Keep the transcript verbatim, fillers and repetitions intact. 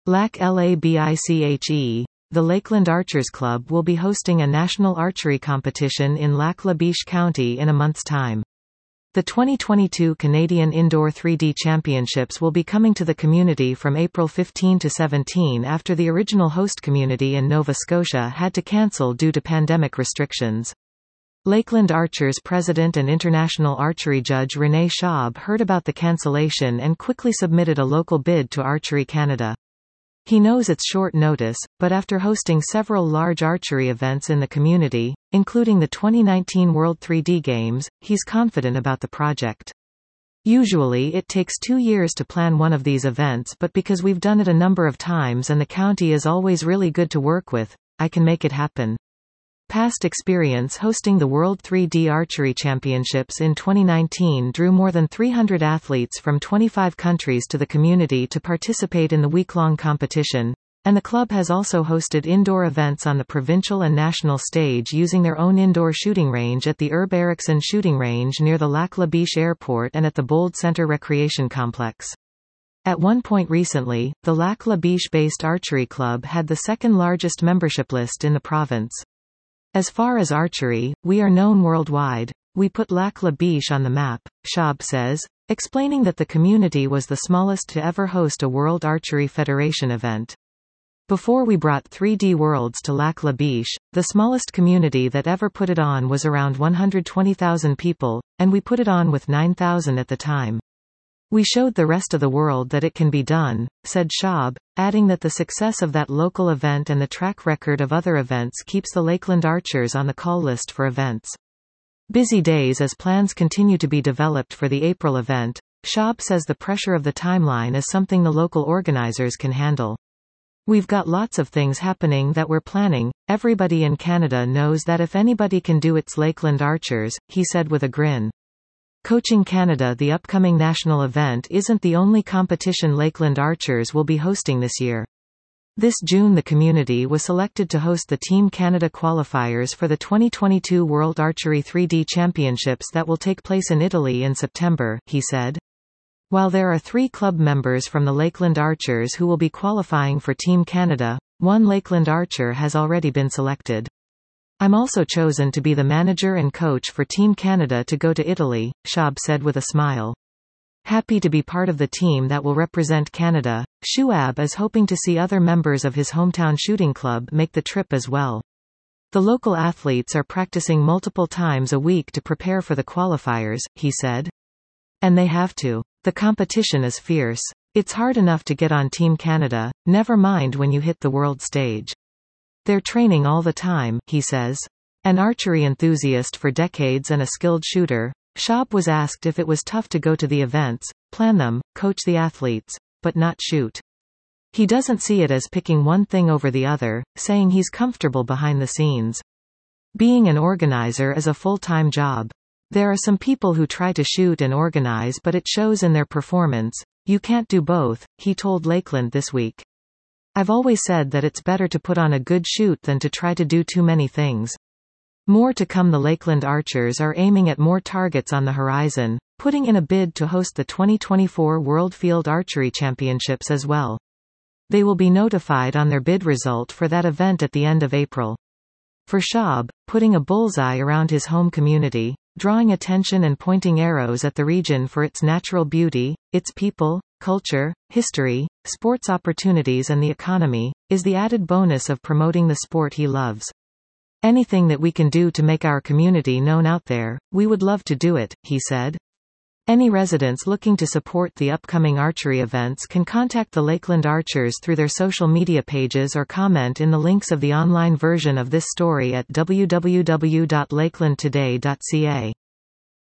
LACLABICHE, the Lakeland Archers Club will be hosting a national archery competition in Lac La Biche County in a month's time. The twenty twenty-two Canadian Indoor three D Championships will be coming to the community from April fifteenth to seventeenth after the original host community in Nova Scotia had to cancel due to pandemic restrictions. Lakeland Archers president and international archery judge Renee Schaub heard about the cancellation and quickly submitted a local bid to Archery Canada. He knows it's short notice, but after hosting several large archery events in the community, including the twenty nineteen World three D Games, he's confident about the project. Usually it takes two years to plan one of these events, but because we've done it a number of times and the county is always really good to work with, I can make it happen. Past experience hosting the World three D Archery Championships in twenty nineteen drew more than three hundred athletes from twenty-five countries to the community to participate in the week-long competition, and the club has also hosted indoor events on the provincial and national stage using their own indoor shooting range at the Herb Erickson Shooting Range near the Lac La Biche Airport and at the Bold Centre Recreation Complex. At one point recently, the Lac La Biche-based archery club had the second largest membership list in the province. As far as archery, we are known worldwide. We put Lac La Biche on the map, Schaub says, explaining that the community was the smallest to ever host a World Archery Federation event. Before we brought three D Worlds to Lac La Biche, the smallest community that ever put it on was around one hundred twenty thousand people, and we put it on with nine thousand at the time. We showed the rest of the world that it can be done, said Schaub, adding that the success of that local event and the track record of other events keeps the Lakeland Archers on the call list for events. Busy days as plans continue to be developed for the April event. Schaub says the pressure of the timeline is something the local organizers can handle. We've got lots of things happening that we're planning. Everybody in Canada knows that if anybody can do it's Lakeland Archers, he said with a grin. Coaching Canada, the upcoming national event, isn't the only competition Lakeland Archers will be hosting this year. This June the community was selected to host the Team Canada qualifiers for the twenty twenty-two World Archery three D Championships that will take place in Italy in September, he said. While there are three club members from the Lakeland Archers who will be qualifying for Team Canada, one Lakeland Archer has already been selected. I'm also chosen to be the manager and coach for Team Canada to go to Italy, Schaub said with a smile. Happy to be part of the team that will represent Canada. Schaub is hoping to see other members of his hometown shooting club make the trip as well. The local athletes are practicing multiple times a week to prepare for the qualifiers, he said. And they have to. The competition is fierce. It's hard enough to get on Team Canada, never mind when you hit the world stage. They're training all the time, he says. An archery enthusiast for decades and a skilled shooter, Schaub was asked if it was tough to go to the events, plan them, coach the athletes, but not shoot. He doesn't see it as picking one thing over the other, saying he's comfortable behind the scenes. Being an organizer is a full-time job. There are some people who try to shoot and organize but it shows in their performance. You can't do both, he told Lakeland this week. I've always said that it's better to put on a good shoot than to try to do too many things. More to come. The Lakeland Archers are aiming at more targets on the horizon, putting in a bid to host the twenty twenty-four World Field Archery Championships as well. They will be notified on their bid result for that event at the end of April. For Schaub, putting a bullseye around his home community, drawing attention and pointing arrows at the region for its natural beauty, its people, culture, history, sports opportunities and the economy, is the added bonus of promoting the sport he loves. Anything that we can do to make our community known out there, we would love to do it, he said. Any residents looking to support the upcoming archery events can contact the Lakeland Archers through their social media pages or comment in the links of the online version of this story at w w w dot lakeland today dot c a.